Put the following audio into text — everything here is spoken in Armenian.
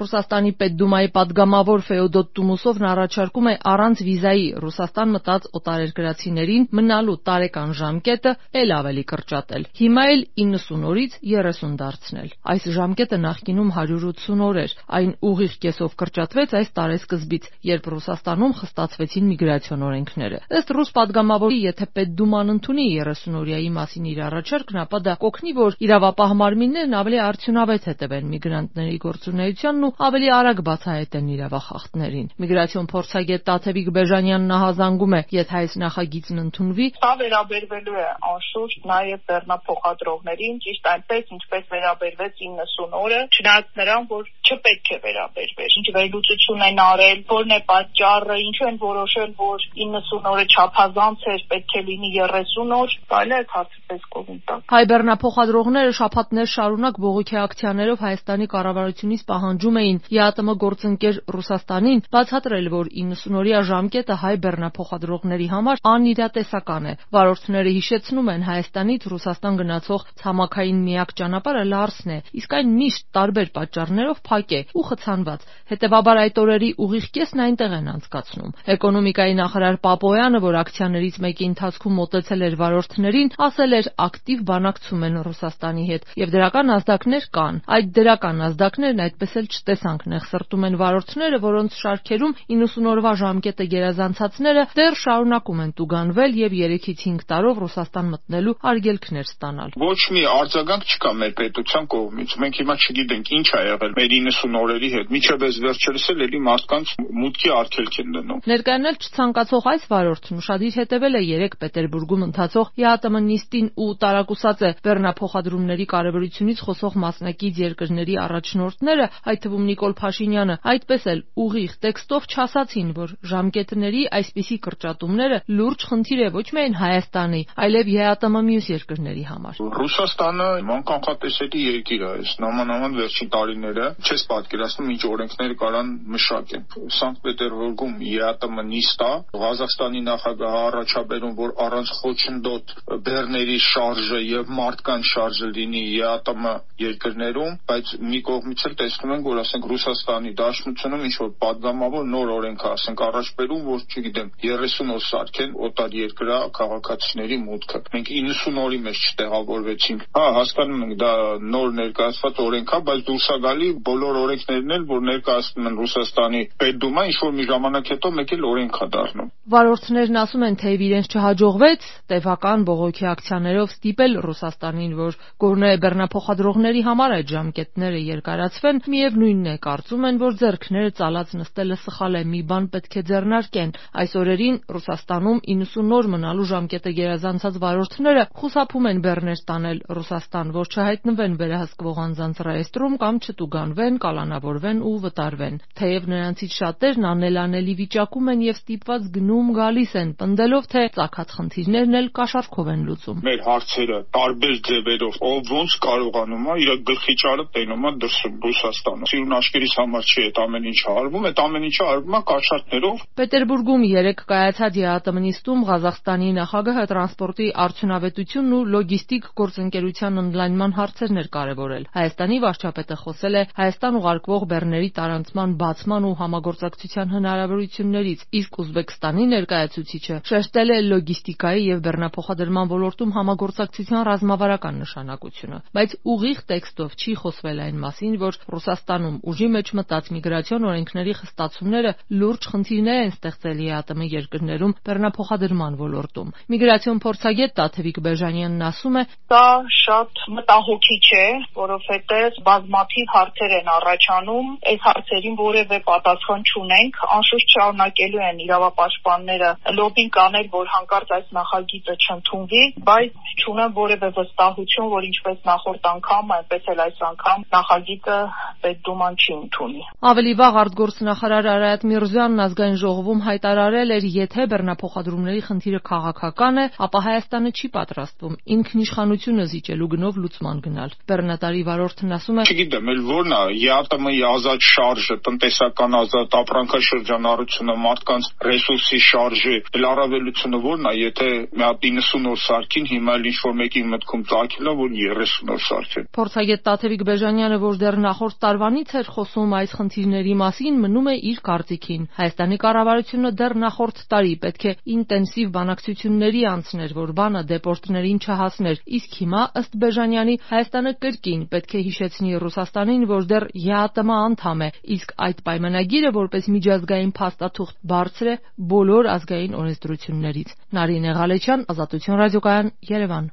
Ռուսաստանի Պետդումայի պատգամավոր Ֆեոդոտ Տումուսովն առաջարկում է առանց վիզայի Ռուսաստան մտած օտարերկրացիներին մնալու տարեկան ժամկետը էլ ավելի կրճատել։ Հիմա էլ 90 օրից 30 դարձնել։ Այս ժամկետը նախկինում 180 օր էր։ Այն ուղիղ կեսով կրճատվեց այս տարեսկզբից, երբ Ռուսաստանում խստացվեցին միգրացիոն օրենքները։ Ըստ ռուս պատգամավորի, եթե Պետդուման ընդունի 30-օրյայի մասին իր առաջարկն, ապա դա կօգնի, որ իրավապահ մարմիններն ավելի արդյունավետ հետևեն միգրանտների գործունեությանն ու ավելի արագ բացահայտեն իրավախախտներին։ Միգրացիոն փորձագետ Տաթևիկ Բեժանյանն ահազանգում է, եթե այս նախագիծն ընդունվի, սա վերաբերվելու է անշուշտ նաև բեռնափոխադրողներին, ճիշտ այնպես, ինչպես վերաբերվեց 90 օրը, չնայած նրան, որ չպետք է վերաբերվեր։ Ինչ վերլուծություն են արել, որն է պատճառը, ինչու են որոշել, որ 90 օրը չափազանց էր, պետք է լինի 30 օր, կարելի է հարցպես կողմ տալ։ Հայ բեռնափոխադրողները շաբաթներ շարունակ բողոքի ակցիաներով Հայաստանի կառավարությունից պահանջում էին ԵԱՏՄ գործընկեր Ռուսաստանին բացատրել, որ 90-օրյա ժամկետը հայ բեռնափոխադրողների համար անիրատեսական է։ Վարորդները հիշեցնում են, Հայաստանից Ռուսաստան գնացող ցամաքային միակ ճանապարհը Լարսն է, իսկ այն միշտ տարբեր պատճառներով փակ է ու խցանված։ Հետևաբար այդ օրերի ուղիղ կեսն այնտեղ են անցկացնում։ Էկոնոմիկայի նախարար Պապոյանը, որ ակցիաներից մեկի ընթացքում մոտեցել էր վարորդներին, ասել էր, ակտիվ բանակցում են Ռուսաստանի հետ եւ դրական ազդակներ կան։ Այդ դրական ազդակներն այդպես էլ չտեսանք, նեղսրտում են վարորդները, որոնց շարքերում 90 օրվա ժամկետը գերազանցածները դեռ շարունակում են տուգանվել եւ 3-ից 5 տարով Ռուսաստան մտնելու արգելքներ ստանալ։ Ոչ մի արձագանք չկա մեր պետության կողմից։ Մենք հիմա չգիտենք ինչ ա եղել մեր 90 օրերի հետ։ Միջև այս վերջերս էլ մարդկանց մուտքի արգելք են դնում։ Ներկայանալ չցանկացող այս վարորդն ուշադիր հետևել է 3 Պետերբուրգում ընթացող ԵԱՏՄ նիստին ու տարակուսած է բեռնափոխադրումների կարևորությունից խոսող մասնակից երկրների առաջնորդները, այդ թվում Նիկոլ Փաշինյանը, այդպես էլ ուղիղ տեքստով չասացին, որ ժամկետների այսպիսի կրճատումները լուրջ խնդիր է ոչ միայն Հայաստանի, այլև ԵԱՏՄ մյուս երկրների համար։ Ռուսաստանը կանխատեսելի երկիր է, այս նամանավան վերջին տարիները չես պատկերացնում ինչ օրենքներ կարան մշակեն։ Սանկտ Պետերբուրգում ԵԱՏՄ նիստ է, Ղազախստանի նախագահը առաջաբերում, որ առանց խոչընդոտ բեռների շարժը եւ մարդկանց շարժը լինի ԵԱՏՄ երկրներում, բայց մի կողմից էլ տեսնում ենք, որ ասենք Ռուսաստանի Դաշնությունում ինչ որ պատգամավոր նոր օրենք ասենք առաջ բերում, որ չգիտեմ 30 օր սարքեն օտար երկրա քաղաքացիների մուտքը։ Մենք 90 օրի մեջ չտեղավորվեցինք։ Հասկանում ենք, դա նոր ներկայացված օրենք է, բայց դուրս է գալի բոլոր օրենքներն էլ, որ ներկայացնում են Ռուսաստանի Պետդումա, ինչ որ մի ժամանակ հետո մեկ էլ օրենք է դառնում։ Վարորդներն ասում են, թե իրենց չհաջողվեց տևական բողոքի ակցիաներով ստիպել Ռուսաստանին, որ գոռնոյե բեռնափոխադրողների համար այդ ժամկետները երկարացվեն, միևնույնն է, կարծում են, որ ձեռքները ծալած նստելը սխալ է, մի բան պետք է ձեռնարկեն։ Այս օրերին Ռուսաստանում 90 օր մնալու ժամկետը գերազանցած վարորդները խուսափում են բեռներ տանել Ռուսաստան, որ չհայտնվեն վերահսկվող անձանց ռեեստրում կամ չտուգանվեն, կալանավորվեն ու վտարվեն։ Թեև նրանցից շատերն անելանելի վիճակում են եւ ստիպված գնում գալիս են, պնդելով, թե ծագած խնդիրներն էլ կաշառքով են լուծում։ Մեր հարցերը տարբեր ձևերով, ով ոնց կարողանում է, իր գլխի ճարը տենում է դրսում Ռուսաստանը։ Սիրուն աշկերիս համար չի այդ ամեն ինչը արվում, այդ ամեն ինչը արվում է կաշառքներով։ Պետերբուրգում 3 կայացած ԵԱՏՄ նիստում Ղազախստանի նախագահը տրանսպորտի արդյունավետությունն ու լոգիստիկ գործընկերության ընդլայնման հարցերն էր կարևորել։ Հայաստանի վարչապետը խոսել է Հայաստան ուղարկվող բեռների տարանցման բացման ու համագործակցության հնարավորություններից, իսկ Ուզբեկստանի ներկայացուցիչը շեշտել է լոգիստիկայի եւ բեռնափոխադրման ոլորտում համագործակցության ռազմավարական նշանակությունը, բայց ուղիղ տեքստով չի խոսվել այն մասին, որ Ռուսաստանում ուժի մեջ մտած միգրացիոն օրենքների խստացումները լուրջ խնդիրներ են ստեղծել ԵԱՏՄ երկրներում բեռնափոխադրման ոլորտում։ Միգրացիոն փորձագետ Տաթևիկ Բեժանյանն ասում է, դա շատ մտահոգիչ է, որովհետև բազմաթիվ հարցեր են առաջանում, այս հարցերին որևէ պատասխան չունենք, անշուշտ շարունակելու են իրավապաշտպանները լոբին կանել, որ հանկարծ այս նախագիծը չընդունվի, բայց չունեմ որևէ վստահություն, որ ինչպես նախորդ անգամ, այնպես էլ այս անգամ նախագիծը Պետդուման չի ընդունի։ Ավելի վաղ արտգործնախարար Արայաթ Միրզոյանն ազգային ժողովում հայտարարել էր, եթե բեռնափոխադրումների խնդիրը քաղաքական է, ապա Հայաստանը չի պատրաստվում ինքնիշխանությունը զիջելու գնով լուծման գնալ։ Բեռնատարի վարորդն ասում է, չգիտեմ, էլ ո՞րն է ԵԱՏՄ-ի ազատ շարժը, տնտեսական ազատ ապրանքաշրջանառությունը, մարդկանց ռեսուրսի շարժը, էլ առավելությունը ո՞րն է, եթե մի հատ 90 օր սարքին, հիմա էլ ինչ-որ մեկի մտքում ծագել է, որ 30 օր սարքեն։ Փորձագետ Տաթևիկ Բեժանյանը, որ դեռ նախորդ տարվանից էր խոսում այս խնդիրների մասին, մնում է իր կարծիքին։ Հայաստանի կառավարությունը դեռ նախորդ տարի պետք է ինտենսիվ բանակցությունների անցներ, որ բանը դեպորտներին չհասներ, իսկ հիմա, ըստ Բեժանյանի, Հայաստանը կրկին պետք է հիշեցնի Ռուսաստանին, որ դեռ ԵԱՏՄ անդամ է, իսկ այդ պայմանագիրը որպես միջազգային փաստաթուղթ բարձր է բոլոր ազգային օրենսդրություններից։ Նարինե Ղալեչյան, Ազատություն ռադիոկայան, Երևան։